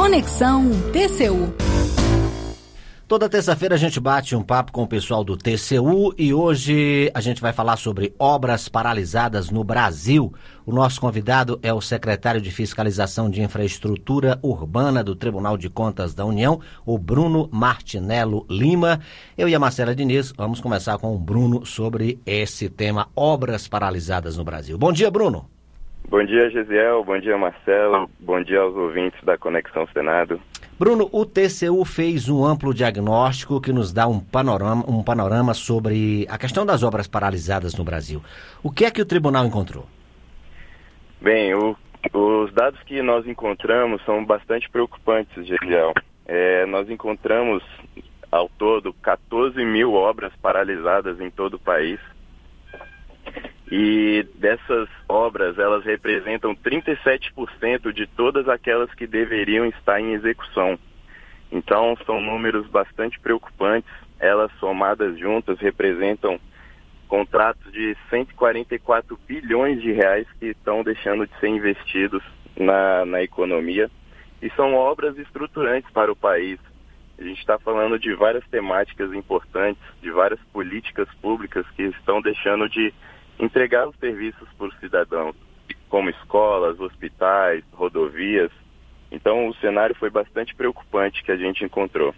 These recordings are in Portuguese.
Conexão TCU. Toda terça-feira a gente bate um papo com o pessoal do TCU e hoje a gente vai falar sobre obras paralisadas no Brasil. O nosso convidado é o secretário de Fiscalização de Infraestrutura Urbana do Tribunal de Contas da União, o Bruno Martinello Lima. Eu e a Marcela Diniz vamos começar com o Bruno sobre esse tema, obras paralisadas no Brasil. Bom dia, Bruno. Bom dia, Gesiel. Bom dia, Marcelo. Bom dia aos ouvintes da Conexão Senado. Bruno, o TCU fez um amplo diagnóstico que nos dá um panorama sobre a questão das obras paralisadas no Brasil. O que é que o tribunal encontrou? Bem, os dados que nós encontramos são bastante preocupantes, Gesiel. Nós encontramos, ao todo, 14 mil obras paralisadas em todo o país. E dessas obras, elas representam 37% de todas aquelas que deveriam estar em execução. Então, são números bastante preocupantes. Elas, somadas juntas, representam contratos de 144 bilhões de reais que estão deixando de ser investidos na economia. E são obras estruturantes para o país. A gente está falando de várias temáticas importantes, de várias políticas públicas que estão deixando de entregar os serviços para os cidadãos, como escolas, hospitais, rodovias. Então, o cenário foi bastante preocupante que a gente encontrou.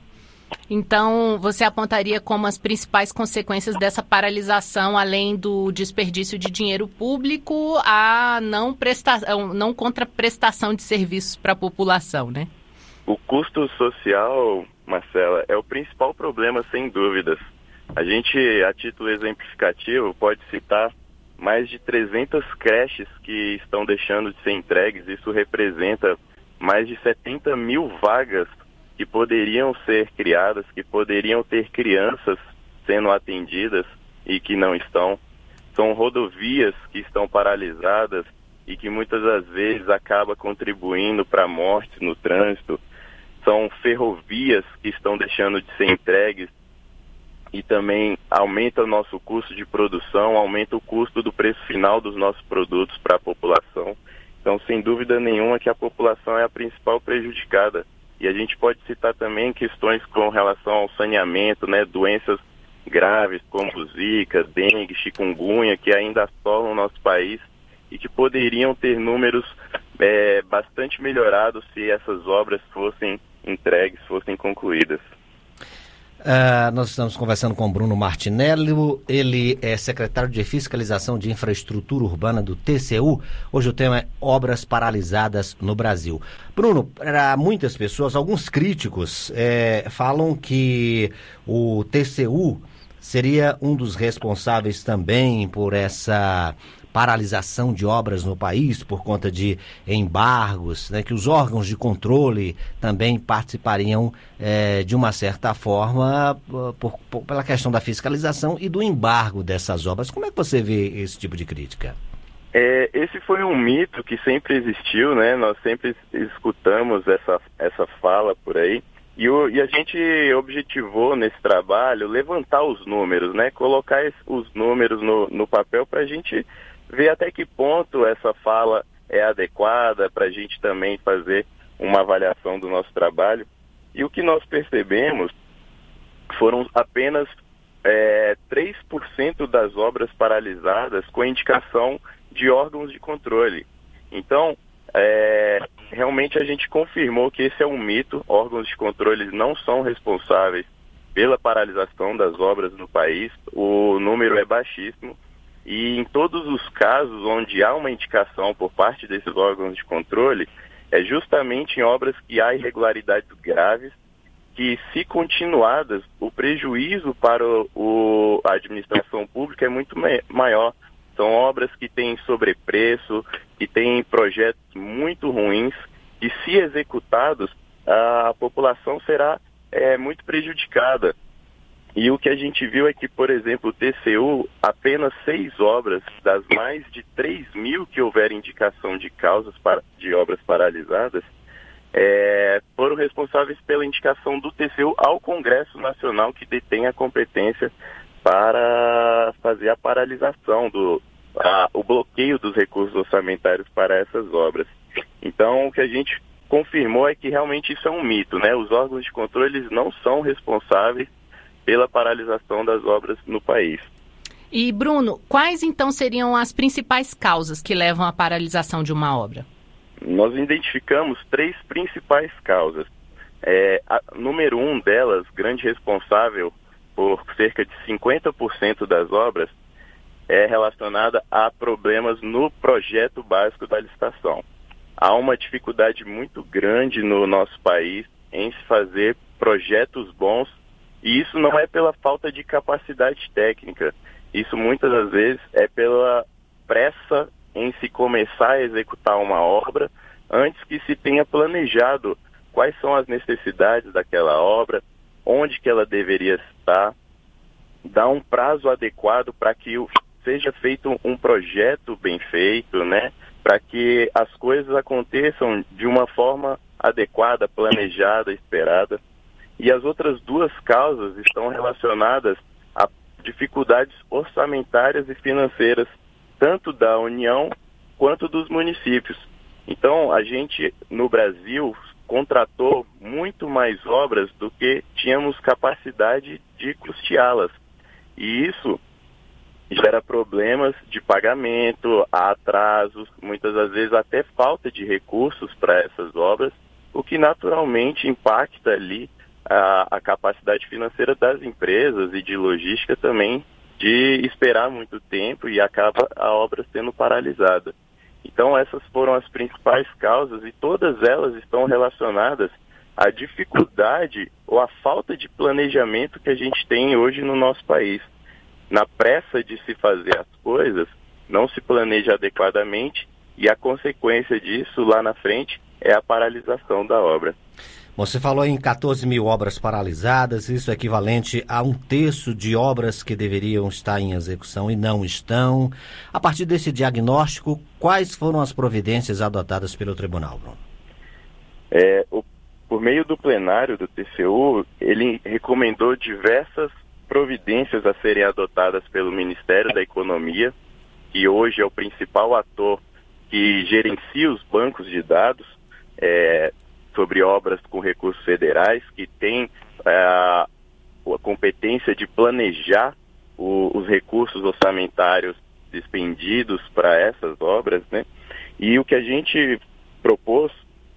Então, você apontaria como as principais consequências dessa paralisação, além do desperdício de dinheiro público, a não contraprestação de serviços para a população, né? O custo social, Marcela, é o principal problema, sem dúvidas. A gente, a título exemplificativo, pode citar mais de 300 creches que estão deixando de ser entregues. Isso representa mais de 70 mil vagas que poderiam ser criadas, que poderiam ter crianças sendo atendidas e que não estão. São rodovias que estão paralisadas e que muitas das vezes acaba contribuindo para mortes no trânsito. São ferrovias que estão deixando de ser entregues e também aumenta o nosso custo de produção, aumenta o custo do preço final dos nossos produtos para a população. Então, sem dúvida nenhuma que a população é a principal prejudicada. E a gente pode citar também questões com relação ao saneamento, né, doenças graves como zika, dengue, chikungunya, que ainda assolam o nosso país e que poderiam ter números bastante melhorados se essas obras fossem entregues, fossem concluídas. Nós estamos conversando com o Bruno Martinello, ele é secretário de Fiscalização de Infraestrutura Urbana do TCU. Hoje o tema é obras paralisadas no Brasil. Bruno, para muitas pessoas, alguns críticos falam que o TCU seria um dos responsáveis também por essa paralisação de obras no país por conta de embargos, né, que os órgãos de controle também participariam de uma certa forma pela questão da fiscalização e do embargo dessas obras. Como é que você vê esse tipo de crítica? Esse foi um mito que sempre existiu, né? Nós sempre escutamos essa fala por aí. E a gente objetivou nesse trabalho levantar os números, né? Colocar os números no papel para a gente ver até que ponto essa fala é adequada, para a gente também fazer uma avaliação do nosso trabalho. E o que nós percebemos foram apenas 3% das obras paralisadas com indicação de órgãos de controle. Então, realmente a gente confirmou que esse é um mito. Órgãos de controle não são responsáveis pela paralisação das obras no país. O número é baixíssimo. E em todos os casos onde há uma indicação por parte desses órgãos de controle, é justamente em obras que há irregularidades graves, que, se continuadas, o prejuízo para a administração pública é muito maior. São obras que têm sobrepreço, que têm projetos muito ruins, e, se executados, a população será muito prejudicada. E o que a gente viu é que, por exemplo, o TCU, apenas 6 obras das mais de 3 mil que houver indicação de causas de obras paralisadas, foram responsáveis pela indicação do TCU ao Congresso Nacional, que detém a competência para fazer a paralisação, o bloqueio dos recursos orçamentários para essas obras. Então, o que a gente confirmou é que realmente isso é um mito, né? Os órgãos de controle eles não são responsáveis pela paralisação das obras no país. E, Bruno, quais então seriam as principais causas que levam à paralisação de uma obra? Nós identificamos 3 principais causas. Número 1 delas, grande responsável por cerca de 50% das obras, é relacionada a problemas no projeto básico da licitação. Há uma dificuldade muito grande no nosso país em se fazer projetos bons, e isso não é pela falta de capacidade técnica, isso muitas das vezes é pela pressa em se começar a executar uma obra antes que se tenha planejado quais são as necessidades daquela obra, onde que ela deveria estar, dar um prazo adequado para que seja feito um projeto bem feito, né? Para que as coisas aconteçam de uma forma adequada, planejada, esperada. E as outras 2 causas estão relacionadas a dificuldades orçamentárias e financeiras, tanto da União quanto dos municípios. Então, a gente, no Brasil, contratou muito mais obras do que tínhamos capacidade de custeá-las. E isso gera problemas de pagamento, atrasos, muitas das vezes até falta de recursos para essas obras, o que naturalmente impacta ali a capacidade financeira das empresas e de logística também de esperar muito tempo e acaba a obra sendo paralisada. Então essas foram as principais causas e todas elas estão relacionadas à dificuldade ou à falta de planejamento que a gente tem hoje no nosso país. Na pressa de se fazer as coisas, não se planeja adequadamente e a consequência disso lá na frente é a paralisação da obra. Você falou em 14 mil obras paralisadas, isso é equivalente a 1/3 de obras que deveriam estar em execução e não estão. A partir desse diagnóstico, quais foram as providências adotadas pelo tribunal, Bruno? Por meio do plenário do TCU, ele recomendou diversas providências a serem adotadas pelo Ministério da Economia, que hoje é o principal ator que gerencia os bancos de dados, sobre obras com recursos federais, que tem a competência de planejar os recursos orçamentários despendidos para essas obras, né? E o que a gente propôs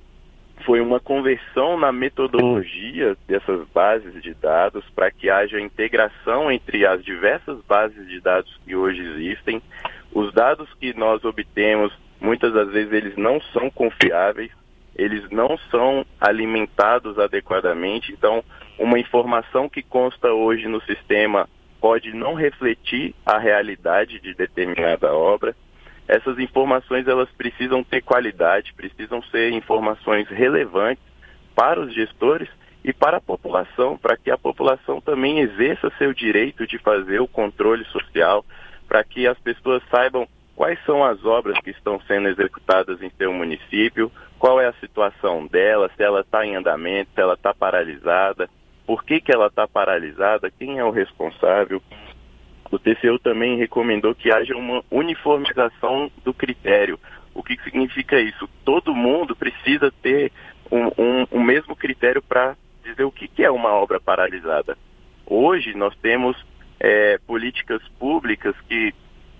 foi uma conversão na metodologia dessas bases de dados para que haja integração entre as diversas bases de dados que hoje existem. Os dados que nós obtemos, muitas das vezes, eles não são confiáveis, eles não são alimentados adequadamente, então uma informação que consta hoje no sistema pode não refletir a realidade de determinada obra. Essas informações elas precisam ter qualidade, precisam ser informações relevantes para os gestores e para a população, para que a população também exerça seu direito de fazer o controle social, para que as pessoas saibam quais são as obras que estão sendo executadas em seu município, qual é a situação dela, se ela está em andamento, se ela está paralisada, por que ela está paralisada, quem é o responsável. O TCU também recomendou que haja uma uniformização do critério. O que significa isso? Todo mundo precisa ter um mesmo critério para dizer o que é uma obra paralisada. Hoje nós temos políticas públicas que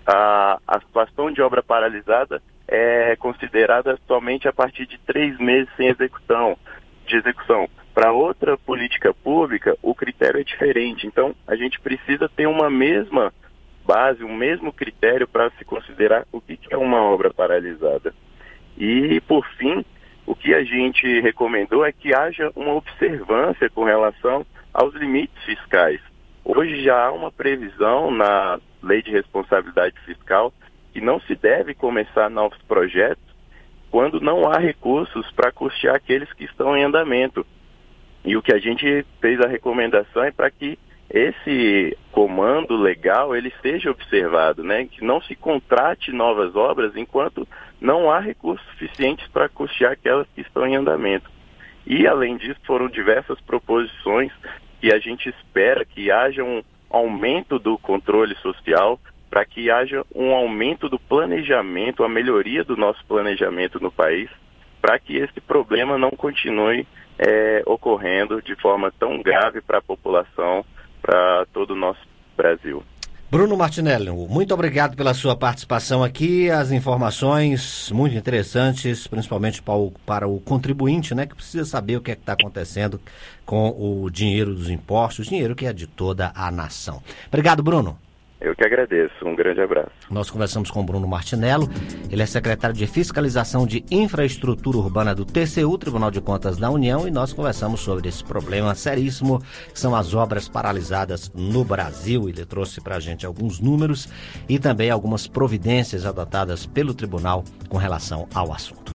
a situação de obra paralisada é considerada somente a partir de 3 meses sem execução. Para outra política pública, o critério é diferente. Então, a gente precisa ter uma mesma base, um mesmo critério para se considerar o que é uma obra paralisada. E, por fim, o que a gente recomendou é que haja uma observância com relação aos limites fiscais. Hoje já há uma previsão na Lei de Responsabilidade Fiscal que não se deve começar novos projetos quando não há recursos para custear aqueles que estão em andamento. E o que a gente fez a recomendação é para que esse comando legal ele seja observado, né? Que não se contrate novas obras enquanto não há recursos suficientes para custear aquelas que estão em andamento. E, além disso, foram diversas proposições que a gente espera que haja um aumento do controle social, para que haja um aumento do planejamento, a melhoria do nosso planejamento no país, para que esse problema não continue ocorrendo de forma tão grave para a população, para todo o nosso Brasil. Bruno Martinelli, muito obrigado pela sua participação aqui, as informações muito interessantes, principalmente para o contribuinte, né, que precisa saber o que é que está acontecendo com o dinheiro dos impostos, dinheiro que é de toda a nação. Obrigado, Bruno. Eu que agradeço. Um grande abraço. Nós conversamos com o Bruno Martinello, ele é secretário de Fiscalização de Infraestrutura Urbana do TCU, Tribunal de Contas da União, e nós conversamos sobre esse problema seríssimo, que são as obras paralisadas no Brasil. Ele trouxe para a gente alguns números e também algumas providências adotadas pelo tribunal com relação ao assunto.